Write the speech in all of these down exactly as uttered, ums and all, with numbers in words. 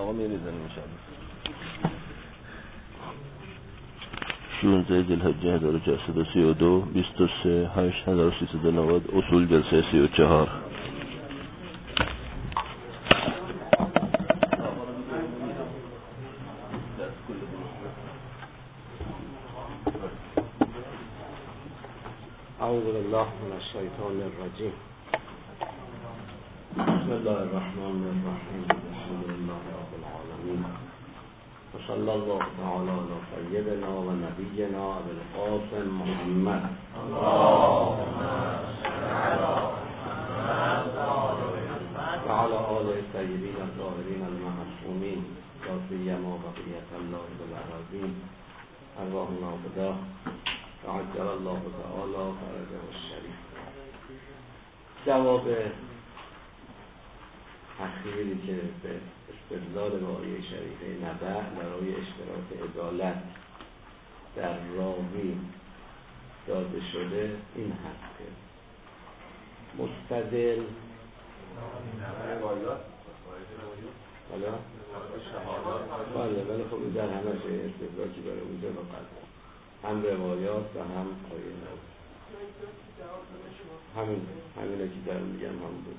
آقا میریزن میشن. شانزده ذوالحجه هزار و چهارصد و سی و دو بیست و سه هشت هزار و سیصد و نود اصول جلسه سی و چهار. اعوذ بالله من الشیطان الرجیم. بسم الله الرحمن الرحیم. الحمد لله رب العالمین و صلی الله تعالی علی سیدنا و نبینا ابی القاسم محمد و علی آله الطیبین الطاهرین المعصومین لا سیما بقیة الله بالاراضین ارواح نافذه عجل الله تعالی فرجه الشریف. جواب اخیری که به استدلال به آیه شریفه نبع برای اشتراک عدالت در راوی داده شده این هست که مستدل حالا بله ولی خب در همه شای استدلاکی برای اونجا بقید هم روایات و هم آیه نبع همین همینه که در میگم هم بود.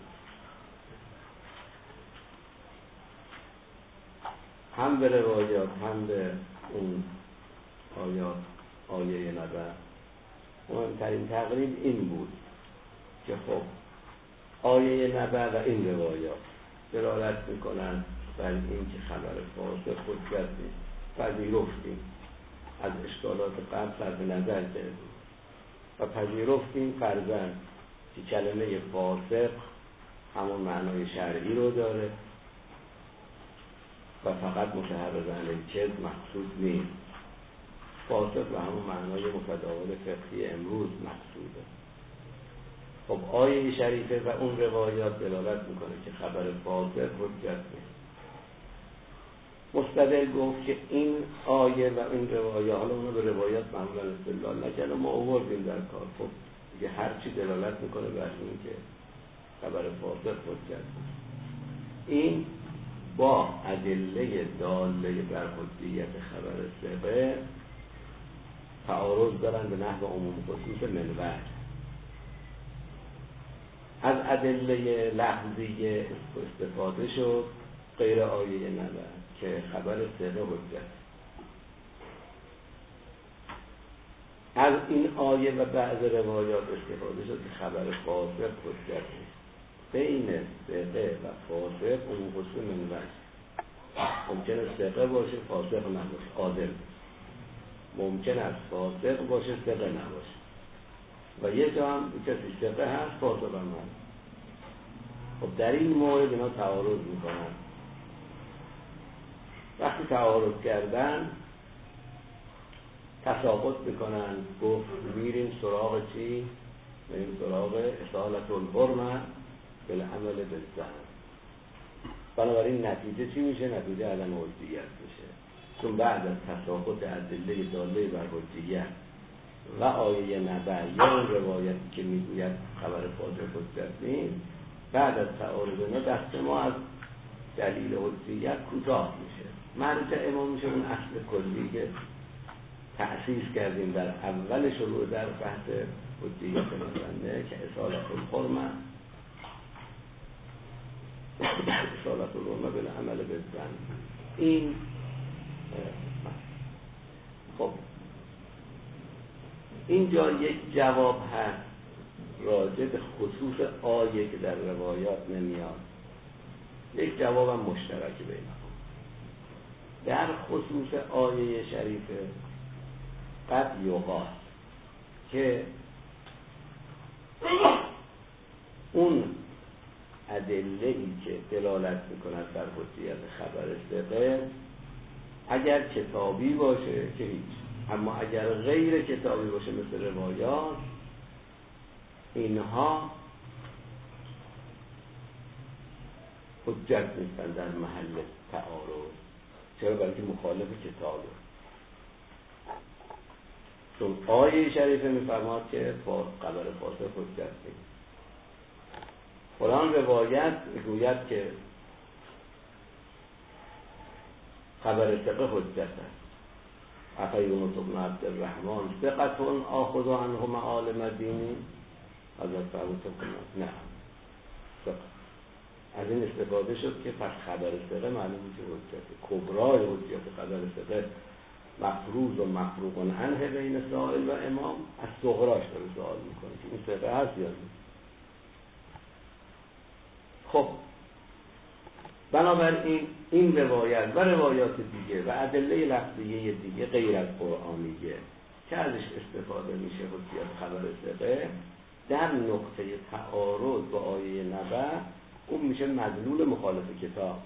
هم به روایات هم به اون آیات آیه نبع مهمترین تقریب این بود که خب آیه نبع و این روایات دلالت میکنن بر این که خبر فاسد حجت نیست. پذیرفتیم از اشکالات قبل صرف نظر کردیم و پذیرفتیم فرضاً که کلمه فاسق همون معنای شرعی رو داره و فقط متحرز عن الکذب مقصود نیست. فاسق و همون معنای متداول فقهی امروز مقصوده. خب آیه شریفه و اون روایات دلالت میکنه که خبر فاسق حجت نیست. مستدل گفت که این آیه و این روایات، حالا اونو به روایات معمولا استدلال نکنه، ما آوردیم در کار. خب دیگه هر چی دلالت میکنه بر این که خبر فاسق حجت نیست. این با ادله داله بر حجیت خبر ثقه تعارض دارن به نحو عموم خصوص منوع. از ادله لفظی استفاده شد غیر آیه نبع که خبر ثقه حجت. از این آیه و بعض روایات استفاده شد که خبر فاسق حجت نیست. بین ثقه و فاسق عموم خصوص منوع. ممکن است ثقه باشه فاسق نباشه، عادل. ممکن است فاسق باشه ثقه نباشه و یه جا هم کسی ثقه هست فاسق هم هست. خب در این مورد اینا تعارض میکنن. وقتی تعارض کردن تساقط میکنن. گفت میریم سراغ چی؟ میریم سراغ اصالت الحرمه بالعمل بالظن. بنابراین نتیجه چی میشه؟ نتیجه عدم حجیت میشه. چون بعد از تساقط ادله داله بر حجیت و آیه نبع یا اون روایتی که میگوید خبر فاسق حجت نیست، بعد از تعارض اینا دست ما از دلیل حجیت کوتاه میشه. مرجع ما میشه اون اصل کلی که تأسیس کردیم در اول شروع در بحث حجیت نظرنده که اصالت الحرمه اصالت الحرمه بالعمل بالظن. این خب اینجا یک جواب هست راجع به خصوص آیه که در روایات نمیاد. یک جواب هم مشترک بینهم. در خصوص آیه شریفه قد یقال که اون ادله‌ای که دلالت می‌کند بر حجیت خبر ثقه اگر کتابی باشه که هیچ، اما اگر غیر کتابی باشه مثل روایات، اینها حجت نیستن در محل تعارض. چرا؟ برای که مخالف کتابه. چون آیه شریفه می‌فرماد که خبر فاسق حجت نیست. قرآن روایت میگوید که خبر ثقه حجت است. افی یونس بن عبدالرحمن ثقتون آخذ عنه معالم دینی حضرت فرمود نه ثقه. از این استفاده شد که پس خبر ثقه معلومه که حجت کبرای حجت خبر ثقه مفروض و مفروغ عنه بین سائل و امام، از صغراش داره سوال میکنه که این ثقه هست یا نه. خب بنابراین این روایت و روایات دیگه و ادله لفظیه دیگه غیر از قرآنیه که ازش استفاده میشه حجت خبر ثقه در نقطه تعارض با آیه نبأ، اون میشه مدلول مخالف کتاب.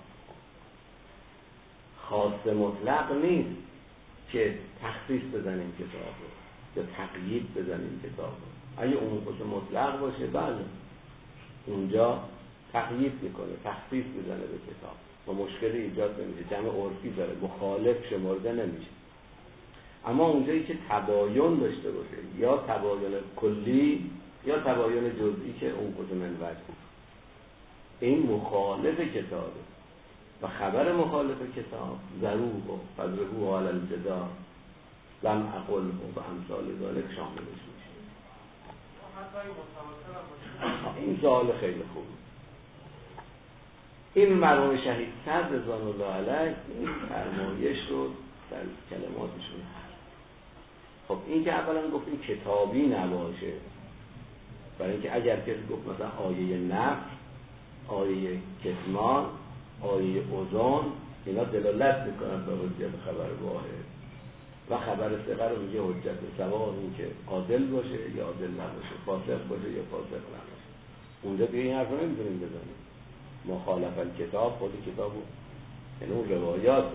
خاص مطلق نیست که تخصیص بزنیم کتاب رو یا تقیید بزنیم کتاب رو. اگه اون خاص مطلق باشه بله اونجا تقیید میکنه، تخصیص میزنه به کتاب و مشکلی ایجاد نمیشه، جمع عرفی داره، مخالف شمرده نمیشه. اما اونجایی که تباین داشته باشه یا تباین کلی یا تباین جزئی که اون خود منوج این مخالف کتابه و خبر مخالف کتاب ضروب و فضربوه علی الجدار لم اقل و امثال ذالک شاملش میشه. این سوال خیلی خوب. این مرحوم شهید صدر رضوان الله علیه این فرمایش رو در کلماتشون هست. خب این که اولا گفتیم کتابی نباشه، برای اینکه اگر کسی گفت مثلا آیه نفس، آیه کتمان، آیه اوزان، اینا دلالت میکنن به حجت خبر واحد و خبر ثقه رو میگه حجت سواء این که عادل باشه یا عادل نباشه، فاسق باشه یا فاسق نباشه. اونجا دیگه این حرف رو نمیتونیم بزنیم. مخالف الکتاب خود کتابو یعنی اون روایاته.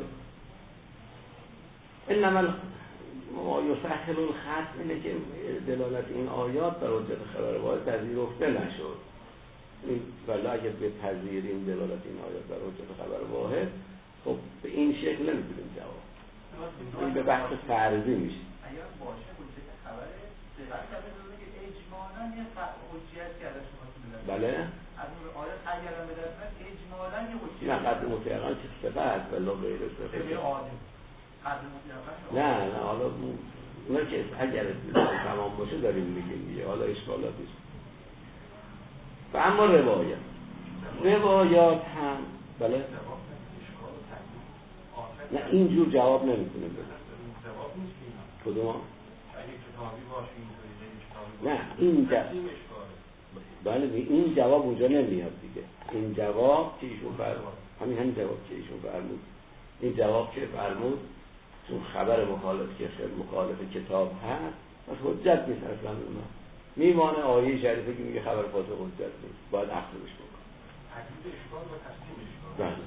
انما ما یسهل الخط اینه که دلالت این آیات بر حجت خبر واحد پذیرفته نشد. این ولی اگر بپذیریم دلالت این آیات بر حجت خبر واحد، خب به این شکل نمیتونیم جواب. این به بحث فرضی میشه. اگر باشه حجت خبر ثقه که اجمالاً یه حجت کرده شما بله از آیات اگر هم بدرسن اجمالاً یه حجت نه قدر مطلقاً که ثقه است بلا غیر ثقه نه نه حالا اونا که اگر تمام باشه داریم میگیم دیگه، حالا اشکالاتی و اما روایت روایات هم بله نه اینجور جواب نمیتونه بده. کدوم؟ نه این جواب بله این جواب اونجا نمیاد دیگه. این جواب که ایشون فرمود همین همین جواب که ایشون فرمود این جواب که فرمود چون خبر مخالف که مخالف کتاب هست پس حجت نیست اصلا. اونا میمانه آیه شریفه که میگه خبر فاسق حجت نیست، باید اخذش بکن. تکلیف اشکال و تسلیم اشکال. بله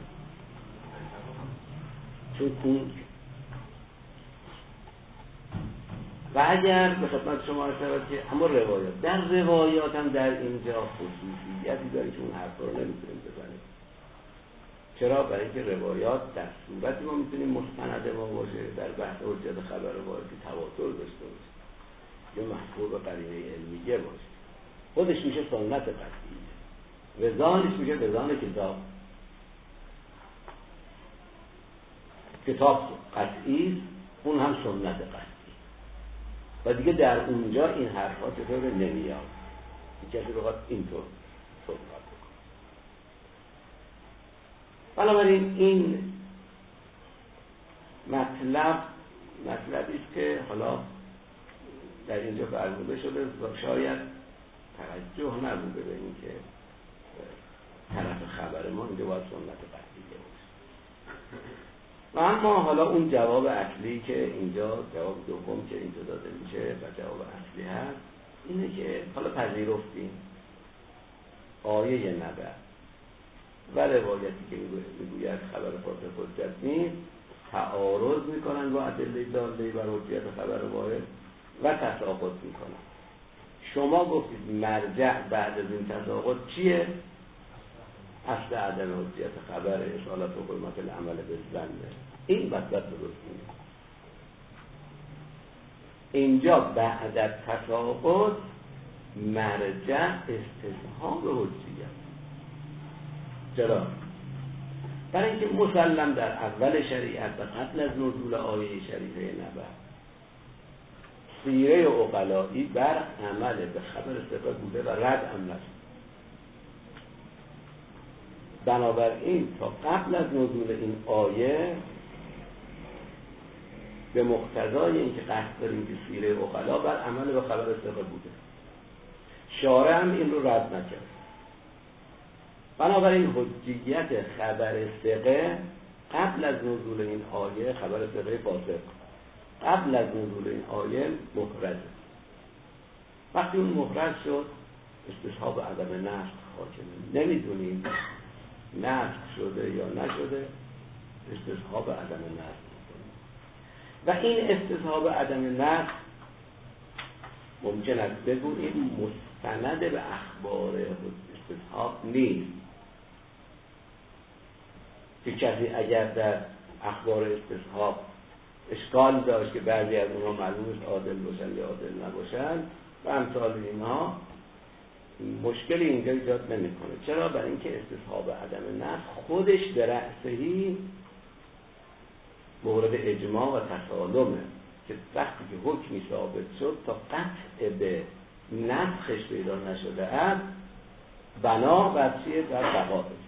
چون اون و اگر به خدمت شما عرض شود که اما روایات در روایات هم در اینجا خصوصیتی داره که اون حرف رو نمیتونیم بزنیم. چرا؟ برای اینکه روایات در صورتی ما میتونیم مستند ما باشه در بحث حجت خبر واحد که تواتر داشته باشه یا محفوظ به قرینه علمیه باشه، خودش میشه سنت قطعیه، وزانش میشه وزان کتاب. کتاب قطعی اون هم سنت قطعی و دیگه در اونجا این حرفات چطور نمیاد. کسی رو باید اینطور صحبت بکنه. بنابراین این مطلب مطلبی است که حالا در اینجا فرموده شده و شاید توجه نبوده به این که طرف خبر ما اینجا باید سنت قطعیه باشه. و اما حالا اون جواب اصلی که اینجا جواب دوم که اینجا داده میشه و جواب اصلی هست اینه که حالا پذیرفتیم آیه نبأ و روایتی که میگوید خبر فاسق حجت نیست تعارض میکنن با ادله داله بر حجت خبر واحد و تساقط میکنن. شما گفتید مرجع بعد از این تساقط چیه؟ اصل عدم حجت خبر اصالت و حرمت العمل بالظن. این مطلب درست نیست. اینجا بعد از تساقط مرجع استثناء به حجیت. چرا؟ برای اینکه مسلم در اول شریعت و قبل از نزول آیه شریفه نبأ سیره عقلایی بر عمل به خبر ثقه بوده و رد هم نشد. بنابراین تا قبل از نزول این آیه به مقتضای اینکه قصد داریم که سیره عقلا بر عمل به خبر ثقه بوده، شارع هم این رو رد نکرد. بنابراین حجیت خبر ثقه قبل از نزول این آیه، خبر ثقه فاسق قبل از نزول این آیه محرزه. وقتی اون محرز شد استصحاب عدم نسخ حاکمه. نمیدونیم نسخ شده یا نشده، استصحاب عدم نسخ میکنیم و این استصحاب عدم نسخ ممکن است بگوییم مستند به اخبار استصحاب نیست، که کسی اگر در اخبار استصحاب اشکال داشت که بعضی از اونها معلومش عادل باشن یا عادل نباشن و امثال اینها، مشکلی اینجا ایجاد نمیکنه. چرا؟ برای اینکه استصحاب عدم نسخ خودش به رأسهی مورد اجماع و تسالمه، که وقتی که حکمی ثابت شد تا قطع به نسخش پیدا نشده است بنا بر چیه؟ بر بقا بشه.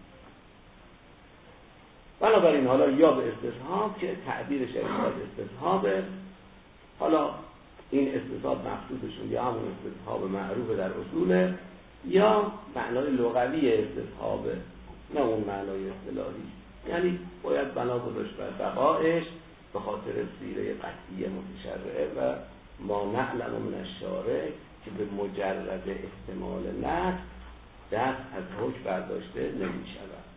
بنابراین حالا یا به استصحاب که تعبیر شریعت استصحابه، حالا این استصحاب مقصودشون یا همون استصحاب معروف در اصوله یا معنای لغوی استصحابه، نه اون معنای اصطلاحی. یعنی باید بنا گذاشت بر بقایش به خاطر سیره قطعی متشرعه و ما نعلم من الشارع که به مجرد احتمال نسخ دست از حکم برداشته نمی شود.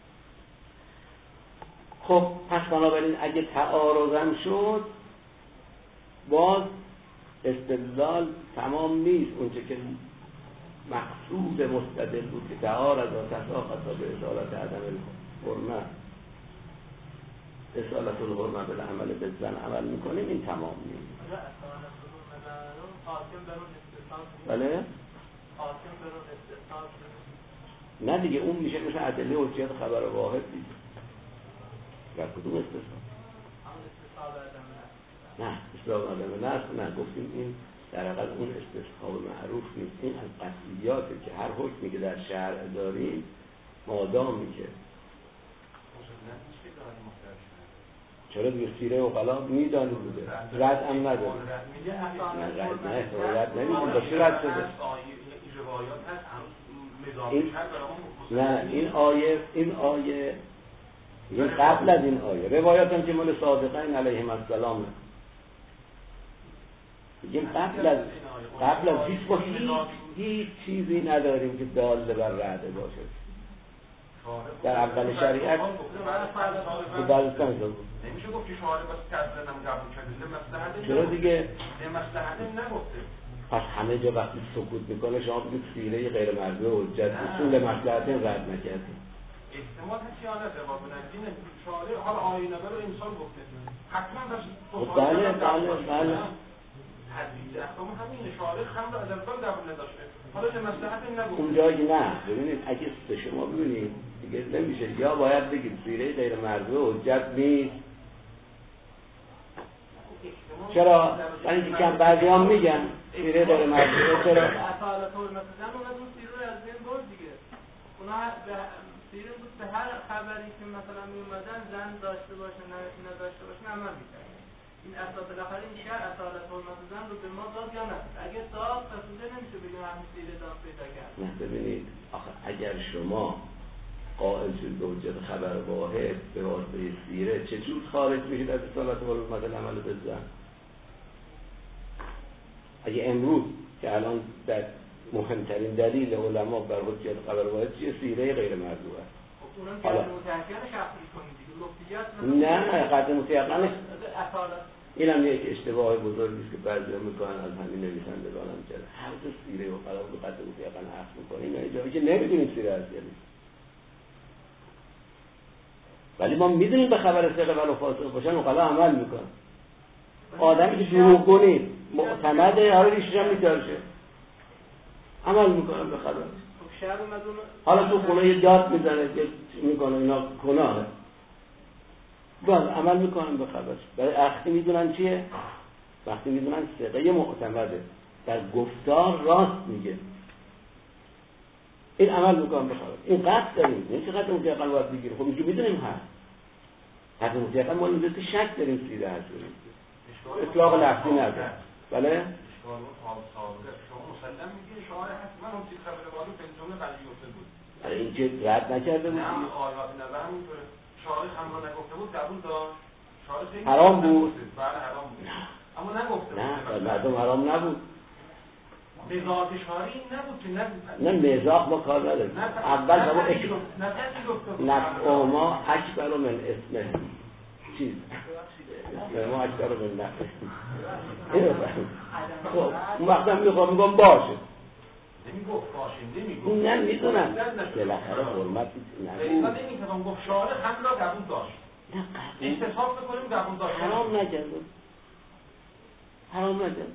خب پس بنابراین اگه تعارضم شد باز استدلال تمام نیست. اونچه که مقصود مستدل بود که تعارض و تساقط به اصالت عدم الحرمه اصالت الحرمه به عمل بالظن عمل میکنیم، این تمام نیست. بله؟ نه دیگه اون میشه مثل ادله حجیت خبر واحد دیگه. در کدوم استصحاب؟ نه استصحاب عدم نسخ نه، گفتیم این در حقیقت اون استصحاب معروف نیست. این از قطعیاته که هر حکمی که در شرع داریم مادامی که چرا دیگه سیره عقلا میدانی بوده رد هم نداره. نه رد نه رد نمیدونی باشه رد شده. این نه این آیه این آیه این قبل از این آیه روایات هم که مال صادقین علیهم السلام میگیم قبل از قبل از هیچ با هیچ, هیچ چیزی نداریم که داله بر رعده باشه. در اول شریعت تو بعدستان نمیشه گفت که شعاره بس تحصیل هم قبول کرده مصلحت چرا دیگه مصلحت نگفته. پس همه جا وقتی سکوت میکنه شما بگید سیره غیر مرجوع حجت اصول مصلحت رد نکردیم. احتمال هست یا نه جواب ندین شعاره حالا آینه رو انسان گفته حتما داشت. بله بله بله حدیث احکام همین شعاره خمر از اول قبول نداشته. حالا چه مصلحت نگفته. اونجایی نه ببینید اگه به شما ببینید دیگه نمیشه، یا باید بگید سیره غیر مرجوع حجت نیست. چرا؟ برای اینکه کم بعضی هم میگن سیره غیر مرجوع. چرا؟ اصالت حرمت زن اومد اون سیره رو از بین برد دیگه. اونا سیره بود به هر خبری که مثلا می اومدن زن داشته باشه نه نداشته باشه عمل می‌کردن. این اساس بالاخره این شرع اصالت حرمت زن رو به ما داد یا نه؟ اگه داد فسوده نمیشه بگیم همین سیره داد پیدا کرد. نه ببینید آخه اگر شما قائل شد به حجت خبر واحد به واسطه سیره چجور خارج میشید از اصالت حرمت عمل به زن؟ اگه امروز که الان در مهمترین دلیل علما بر حجت خبر واحد چیه؟ سیره غیر مرجوع است. حالا متأکد شخصی کنید دیگه نه قطع متأکد این هم یک اشتباه بزرگی است که بعضی میکنن از همین نویسندگان هم کرد. هر دو سیره و قلم رو قطع متأکد عقل میکنیم یعنی جایی که نمیدونیم سیره است یعنی. ولی ما میدونیم به خبر ثقه ولو فاسق باشن و قلم عمل میکنن. آدمی که دروغ کنید معتمده هر ریشش هم میترشه عمل میکنن به خبر. خب شهر اومد اون حالا تو خونه یه داد میزنه که میکنه اینا گناهه، باز عمل میکنن به خبرش. برای اختی میدونن چیه؟ وقتی میدونن ثقه معتمده، در گفتار راست میگه، این عمل میکنن به خبرش. این قطع داریم، این چقدر متیقن باید بگیره؟ خب میگه میدونیم هست حتی متیقن ما اینجا که شک داریم سیده هست داریم، اطلاق لفظی نداره. بله؟ شما مسلم میگه شعار هست، من اون چیز خبر بالو پنجمه قضیه گفته بود. این که رد نکرده بود؟ نه آیات نظر همینطوره. شعار هم رو نگفته بود، قبول داشت. شعار خیلی حرام بود. بله حرام بود. اما نگفته بود. نه مردم حرام نبود. مزاج شعاری این نبود که نبود. نه مزاج ما کار نداریم. اول نه ما نفعی گفته بود. نفع ما اکبر من اسمه چیز ما اکبر من نفع اینو فهم. خب اون وقت هم میخوام میگم باشه، نمیگفت باشه، نمیگفت نه میدونم بالاخره حرمت نبود. نه نمیتونم گفت شعار هم را قبول داشت. احتساب بکنیم قبول داشت. حرام نکرده، حرام نکرده.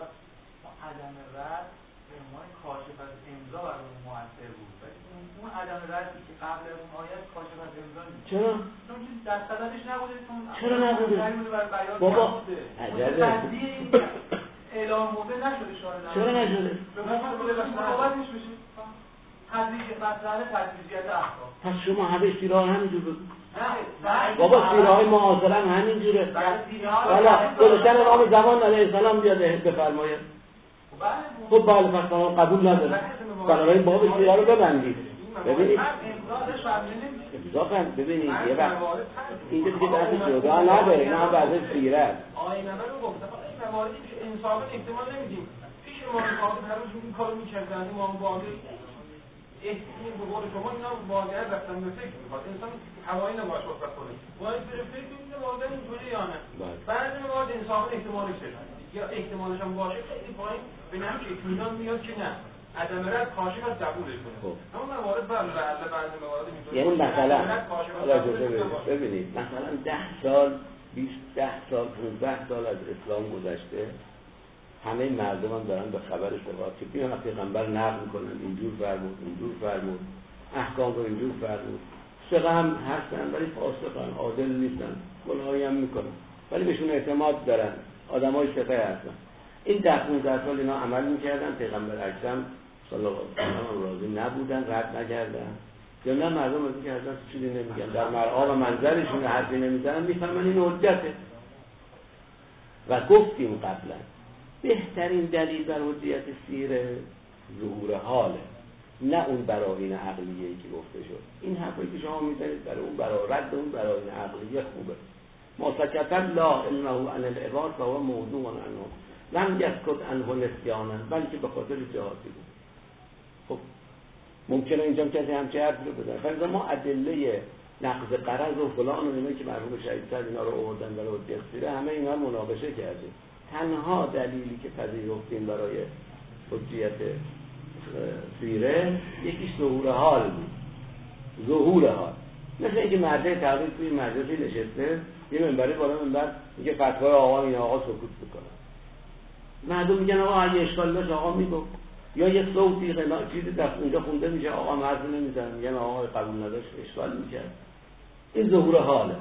عدم رد به عنوان کاشف از امضا برای اون مؤثر بود، ولی اون عدم ردی که قبل از اون آیت کاشف از امضا نیست. چرا؟ چون چیزی در صددش نبوده. چرا نبوده؟ بابا عجبه اعلام موضع نشده شاید. چرا نشده؟ چون مراقبتش بشه تدریج مسئله تدریجیت احکام. پس شما همه سیرها همینجور بگو. بابا سیرهای معاصر هم همینجوره. حالا گذاشتن امام زمان علیه السلام بیاد بفرمایه. خب بله پس ما قبول نداره. بنابراین باب سیرها رو ببندید. ببینید امضا فهم ببینید یه وقت اینجا دیگه بحث جدا نداره، اینا هم بحث سیره است. آینه رو گفتم این مواردی که انصافا احتمال نمیدیم پیش امام صادق هر روز این کارو می‌کردن. امام باقر احتمال به قول شما اینا واقعا رفتن به فکر می‌خواد انسان هوایی نباشه صحبت کنه باید بره فکر کنه واقعا اینطوری یا نه. بعضی موارد انصافا احتمالش هست یا احتمالش هم باشه خیلی پایین به نحوی اطمینان میاد که نه عدم رد کاشف از قبولش کنه. اما موارد بله بله بعضی موارد اینطوری یعنی مثلا ببینید مثلا ده سال بیست ده سال پانزده سال از اسلام گذشته، همه مردم هم دارن به خبر ثقات که بیان پیغمبر نقل میکنن اینجور فرمود اینجور فرمود احکام رو اینجور فرمود. ثقه هم هستن ولی فاسقن، عادل نیستن، گناهی هم میکنن ولی بهشون اعتماد دارن، آدمای ثقه هستن. این ده پانزده سال اینا عمل میکردن، پیغمبر اکرم صلی الله علیه و آله راضی نبودن، رد نکردن. یا نه مردم از اینکه حضرت چیزی نمیگن، در مرعا و منظرشون حرفی نمیزنن، میفهمن این حجته. و گفتیم قبلا بهترین دلیل بر حجیت سیره ظهور حاله، نه اون براهین عقلیه‌ای که گفته شد. این حرفایی که شما میزنید برای اون برای رد اون براهین عقلیه خوبه. ما سکت لا علمه عن العباد و هو موضوع عنه لم یسکت عنه نسیانا، بلکه به خاطر جهاتی بود. خب ممکنه اینجا کسی همچه حرفی رو بزنه. فرضاً ما ادله نقض قرض و فلان و اینا که مرحوم شهید سعد اینا رو آوردن برای حجیت سیره، همه اینا رو مناقشه کردیم. تنها دلیلی که پذیرفتیم برای حجیت سیره یکیش ظهور حال بود. ظهور حال مثل اینکه مرجع تحقیق توی مجلسی نشسته، یه منبری بالا منبر میگه فتوای آقا این آقا سکوت میکنه، مردم میگن آقا اگه اشکال داشت آقا میگفت، یا یه صوتی چیزی در اونجا خونده میشه آقا مرد نمیزنه، میگن آقا قبول نداشت اشکال میکرد. این ظهور حاله.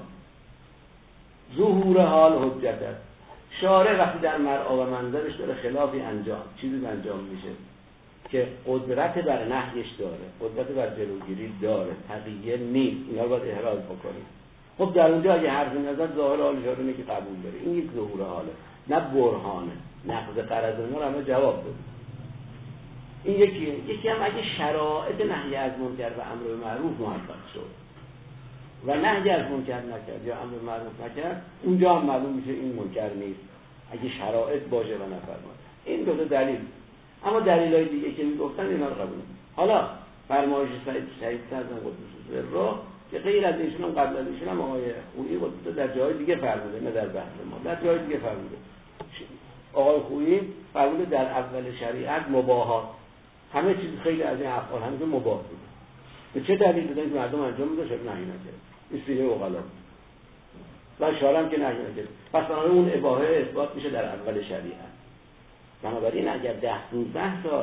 ظهور حال حجت است. شارع وقتی در مرعا و منظرش داره خلافی انجام چیزی انجام میشه که قدرت بر نهیش داره، قدرت بر جلوگیری داره، تقیه نیست، اینا رو باید احراز بکنیم. خب در اونجا اگه حرفی نزد ظاهر حال شاره اینه که قبول داره. این یک ظهور حاله، نه برهانه. نقض قرض اینا رو همه جواب بده. این یکیه. یکی هم اگه شرایط نهی از منکر و امر به معروف محقق شد و نهی از منکر نکرد یا امر به معروف نکرد، اونجا هم معلوم میشه این منکر نیست اگه شرایط باشه و نفرماد. این دو تا دلیل. اما دلیلای دیگه که میگفتن اینا رو قبول. حالا فرمایش سعید شهید سعد قدس رو که غیر از ایشون هم قبل از ایشون هم آقای خویی قدس در جای دیگه فرموده، نه در بحث ما، در جای دیگه فرموده. آقای خویی فرموده در اول شریعت مباحات، همه چیز خیلی از این افعال همه مباح بود. به چه دلیل بودن که مردم انجام میدن شد نهی نکرد. این سیره اوغلا و شارم که نهی نکرد. پس بنابراین اون اباحه اثبات میشه در اول شریعت. بنابراین اگر ده پانزده سال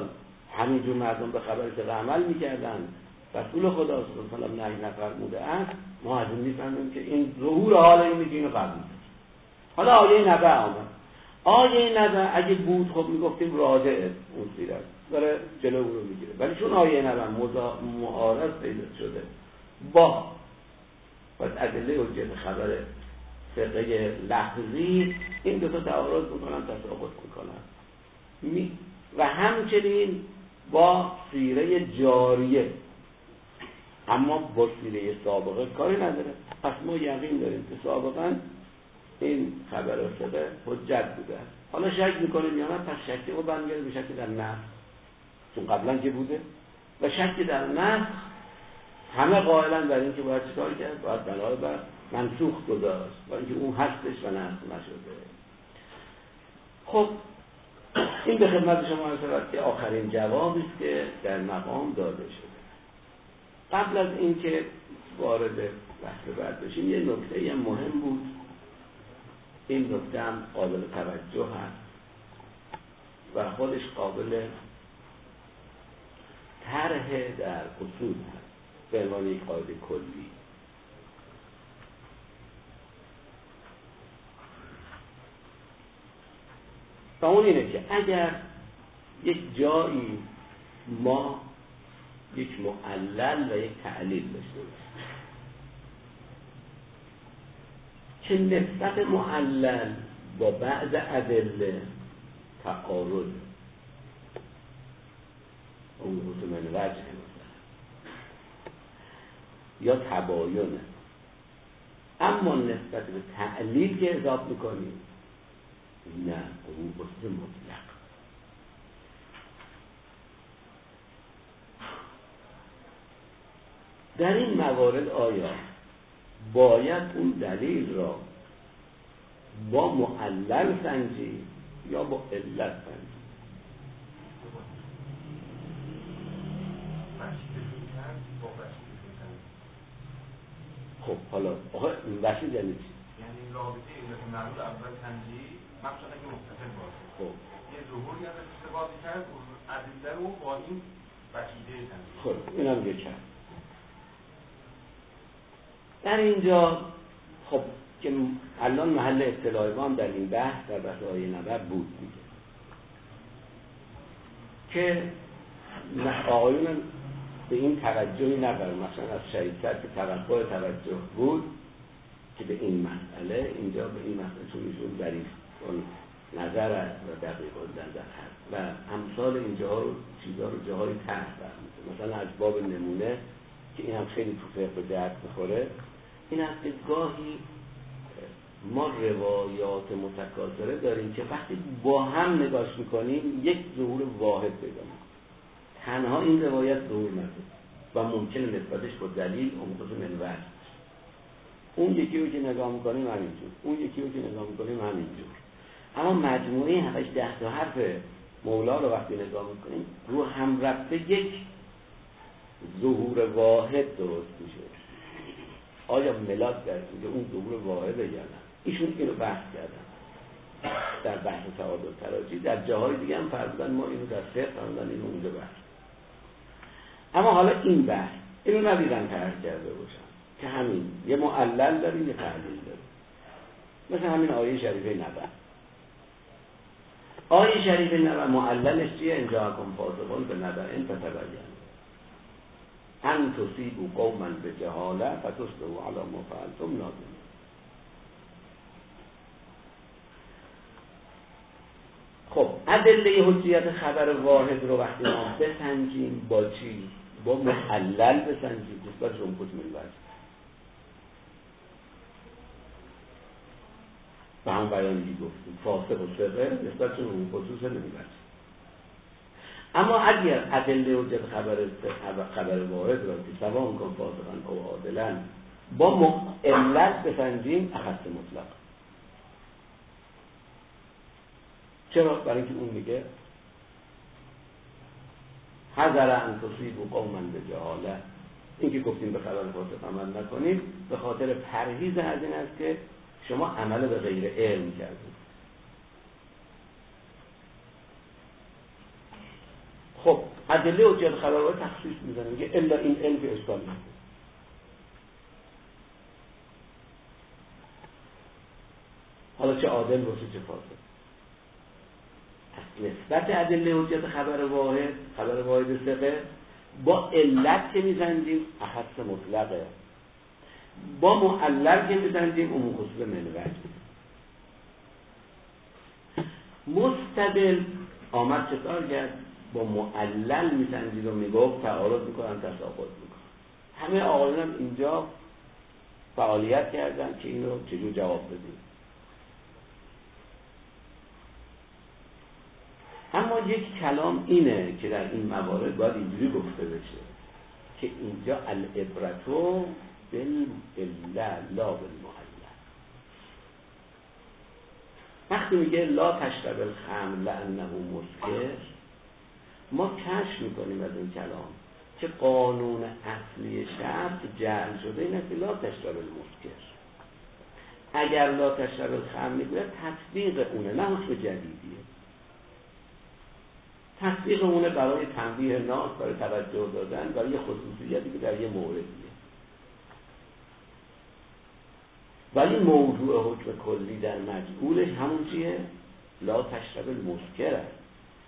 همینجور مردم به خبر ثقه عمل میکردن، رسول خدا صلی الله علیه و آله نفرموده است، ما از این میفهمیم که این ظهور حال این که اینو قبول. حالا آیه نبع آمد. آیه نبع اگه بود خب میگفتیم راجعه اون سیرت داره جلو رو میگیره، ولی چون آیه نبع معارض پیدا شده با پس ادله حجت خبر فقه لفظی، این دو تا تعارض میکنن، تساقط میکنن می و همچنین با سیره جاریه، اما با سیره سابقه کاری نداره. پس ما یقین داریم که سابقا این خبر فقه حجت بوده. حالا شک میکنیم یا نه، پس شکی رو برمیگرده به شک در نسخ، چون قبلا که بوده و شک در نسخ همه قائلن بر این که باید چیکار کرد، باید بنای بر منسوخ گذاشت و اینکه اون هستش و نسخ نشده. خب این به خدمت شما عرض که آخرین جوابی است که در مقام داده شده. قبل از اینکه وارد بحث بعد بشیم یه نکته مهم بود، این نکته هم قابل توجه هست و خودش قابل طرح در اصول هست به عنوان یک قاعده کلی. و اون اینه که اگر یک جایی ما یک معلل و یک تعلیل داشته باشیم که نسبت معلل با بعض ادله تعارض اون رو من وجه یا تباینه، اما نسبت به تعلیل که اضافه میکنیم نه، اون بسته مطلق. در این موارد آیا باید اون دلیل را با معلل سنجی یا با علت سنجی؟ خب حالا آخه وحشی یعنی چی؟ یعنی رابطه علت و معلول اول سنجی مقصد اگه متصل باشه، خب یه ظهوری ازش استفاده کرد ادله رو با این وحیده سنجی. خب اینم یک کرد. در اینجا خب که الان محل اطلاع ما در این بحث در بحث آیه نبع بود دیگه که آقایون به این توجهی ندارن، مثلا از شریعت که توقع توجه بود که به این مسئله اینجا به این مسئله چون ایشون ظریف نظر است و دقیق نظر هست و امثال اینجاها رو چیزها رو جاهای تحت برمیده. مثلا از باب نمونه که این هم خیلی تو فقه به درد میخوره، این است که گاهی ما روایات متکاثره داریم که وقتی با هم نگاش میکنیم یک ظهور واحد پیدا میکنیم، تنها این روایت ظهور نداره و ممکنه نسبتش با دلیل امکان منور، اون یکی رو که نگاه میکنیم همینجور، اون یکی رو که نگاه میکنیم همینجور، اما مجموعه هفتش ده تا حرف مولا رو وقتی نگاه میکنیم رو هم رفته یک ظهور واحد درست میشه. آیا ملاک در اینجا اون ظهور واحده یا نه؟ ایشون اینو بحث کردن در بحث تعادل تراجی، در جاهای دیگه هم فرمودن ما اینو در فقه فرمودن اینو اونجا بحث. اما حالا این بحث اینو ندیدن طرح کرده باشن که همین یه معلل داریم یه تعلیل داریم، مثل همین آیه شریفه نبع. آیه شریفه نبع معللش چیه؟ ان جاءکم فاسقون بنبأ فتبینوا ان تصیبوا قوما بجهاله فتصبحوا علی ما فعلتم نادمین. خب ادله حجیت خبر واحد رو وقتی ما بسنجیم با چی؟ با معلل بسنجیم نسبت به اون کتم الوجه و هم بیانی گفتیم فاسق و ثقه نسبت به اون خصوص الوجه. اما اگر ادله حجت خبر خبر واحد را که سواء کن فاسقا او عادلا با علت بسنجیم اخذ مطلق. چرا؟ برای اینکه اون میگه حذر ان تصیبوا قوما بجهاله، این که گفتیم به خبر فاسق عمل نکنیم به خاطر پرهیز از این است که شما عمل به غیر علم کردید. خب ادله حجت خبر واحد تخصیص میزنه میگه الا این علم که اشکال نداره. حالا چه عادل باشه چه فاسد. نسبت ادله حجت خبر واحد، خبر واحد ثقه با علت که میزنیم اخص مطلقه، با معلل که میزنیم عموم خصوص منوج. مستدل آمد چه کار کرد؟ با معلل میزنید و میگفت تعارض میکنن تساقط میکنن. همه آقایون هم اینجا فعالیت کردن که اینو چجور جواب بدیم. اما یک کلام اینه که در این موارد باید اینجوری گفته بشه که اینجا العبرتو بالعله لا بالمعلل. وقتی میگه لا تشرب الخمر لانه مسکر، ما کشف میکنیم از این کلام که قانون اصلی شرط جعل شده اینه که لا تشرب المسکر. اگر لا تشرب الخمر میگوید تطبیق اونه، نه حکم جدیدیه. تصدیق اونه برای تنبیه ناس، برای توجه دادن، برای یه خصوصیتی که در یه موردیه. ولی موضوع حکم کلی در مجعولش همون چیه؟ لا تشرب المسکر است.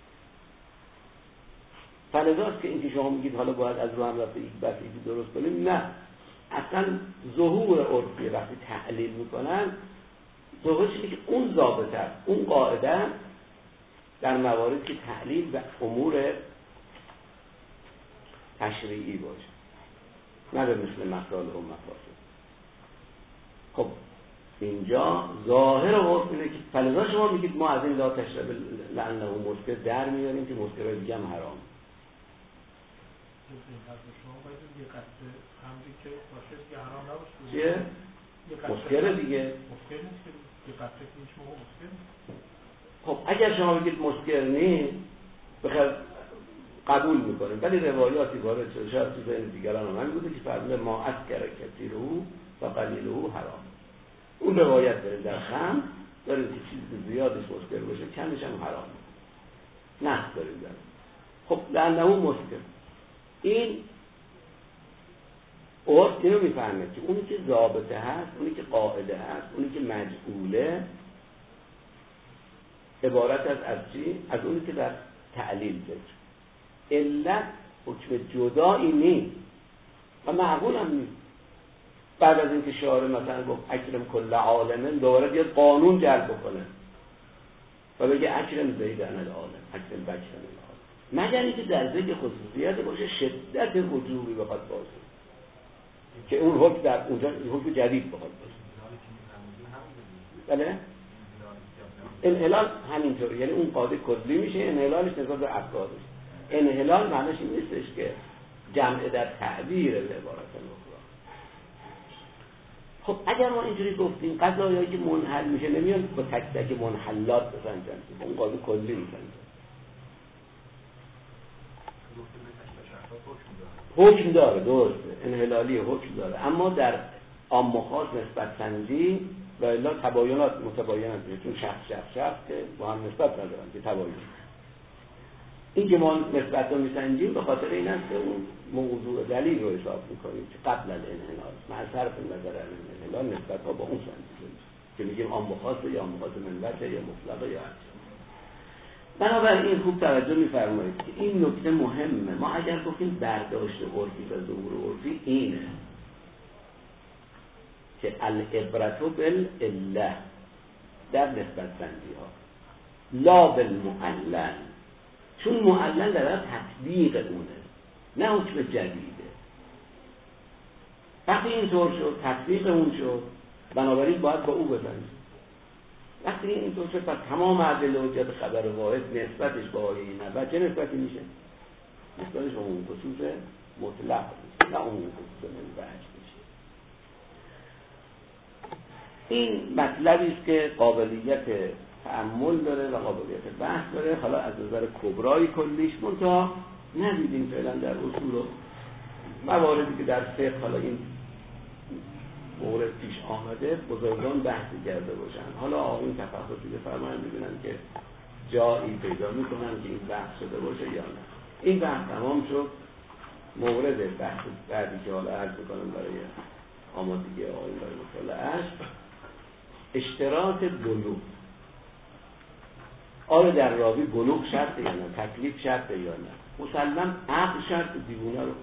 فلذاست که اینکه شما میگید حالا باید از رو هم رفته یک بسیجی درست کنیم، نه. اصلا ظهور عرفی وقتی تعلیل میکنن ظهورش اینه که اون ضابطه است، اون قاعده در مواردی که تعلیل و امور تشریعی باشه، نه به مثل مصالح و مفاسد. خب اینجا ظاهر عرف اینه که فلذا شما میگید ما از این لا تشرب لانه مسکر در میاریم که مسکرهای دیگه هم حرام. شما باید یه قطعه خمری که باشه دیگه حرام نباشه. چیه؟ مسکره دیگه. مسکر نیست که یه قطعه که هیچ موقع مسکر نیست. خب اگر شما بگید مسکر نیست بخیر قبول میکنیم، ولی روایاتی وارد شده شاید تو ذهن دیگران هم بوده که فرموده ما اسکر کثیره و قلیله حرام. اون روایت داره در خمر داره که چیز زیادش مسکر باشه کمش هم حرام. نه داریم داره. خب لانه مسکر. این عرف اینو میفهمه که اونی که ضابطه هست، اونی که قاعده هست، اونی که مجعوله عبارت از از چی؟ از اونی که در تعلیل ذکر. علت حکم جدایی نیست و معقول هم نیست. بعد از اینکه شارع مثلا گفت اکرم کل عالمن، دوباره بیاد قانون جلب بکنه و بگه اکرم زیدن العالم، اکرم بکرم العالم، مگر اینکه در ذکر خصوصیت باشه شدت وجوبی بخواد باشه که اون حکم در اونجا حکم جدید بخواد باشه. بله؟ انحلال همینطور، یعنی اون قاعده کلی میشه، انحلالش نسبت به افرادش. انحلال معنیش این نیستش که جمع در تعبیر به عبارت اخرى. خب اگر ما اینجوری گفتیم قضایایی که منحل میشه نمیان با تک تک منحلات بسنجن، با اون قاعده کلی میسنجن. حکم داره، درسته، انحلالی حکم داره، اما در عام و خاص نسبت سنجی و الا تباینات متباینات میشه، چون شخص شخص شخص که با هم نسبت ندارن که تباین. این که ما نسبت رو میسنجیم به خاطر این است که اون موضوع دلیل رو حساب میکنیم که قبل الانحلال مع صرف نظر الانحلال نسبت ها با اون سنجیم که میگیم عام و خاص یا عام و خاص منوچه یا مطلقه یا هرچه. بنابراین خوب توجه میفرمایید که این نکته مهمه. ما اگر گفتیم برداشت عرفی و ظهور عرفی اینه که العبرتو بالعله در نسبت سنجی ها لا بالمعلل، چون معلل در تطبیق اونه نه حکم جدیده. وقتی اینطور شد تطبیق اون شد، بنابراین باید با او بسنجیم. وقتی اینطور شد پس تمام ادله حجت خبر واحد نسبتش با آیه نبوت چه نسبتی میشه؟ نسبتش با اون خصوص مطلق میشه، نه اون خصوص منوج میشه. این مطلبی است که قابلیت تأمل داره و قابلیت بحث داره. حالا از نظر کبرای کلیش منتها ندیدیم فعلا در اصول و مواردی که در فقه حالا این مورد پیش آمده بزرگان بحثی کرده باشن. حالا آقایون تفحصی بفرمایند ببینن که جایی پیدا میکنن که این بحث شده باشه یا نه. این بحث تمام شد. مورد بحث بعدی که حالا عرض بکنم برای آمادگی آقای برای مطالعه‌اش، اشتراط بلوغ. آیا در راوی بلوغ شرطه یا نه؟ تکلیف شرطه یا نه؟ مسلم عقل شرط. دیوانه رو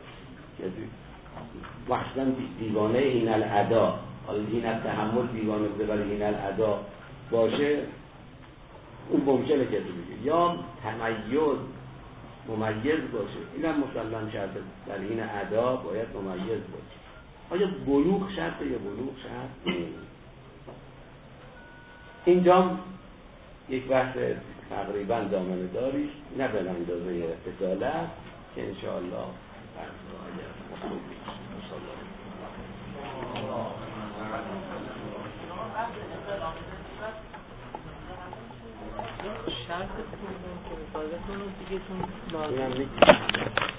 وحشتاً دیوانه این الادا، حالا این التحمل دیوانه بوده ولی این الادا باشه، اون ممکنه که بگه یا تمیز ممیز باشه، این هم مسلم شرطه. در این ادا باید ممیز باشه. آیا بلوغ شرطه یا بلوغ شرط نیست؟ اینجا یک بحث تقریبا دامنه داریش، نه به اندازه اصالت که انشاءالله شرط کنون که مصادقه کنون دیگه تون لازم